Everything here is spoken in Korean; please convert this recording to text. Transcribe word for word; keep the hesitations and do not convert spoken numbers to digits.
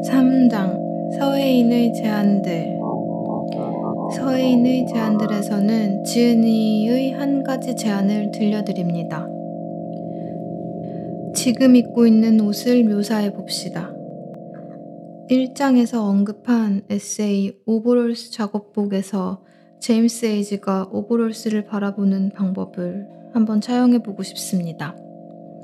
삼 장 서혜인의 제안들. 서혜인의 제안들에서는 지은이의 한 가지 제안을 들려드립니다. 지금 입고 있는 옷을 묘사해 봅시다. 일 장에서 언급한 에세이 오버롤스 작업복에서 제임스 에이지가 오버롤스를 바라보는 방법을 한번 차용해 보고 싶습니다.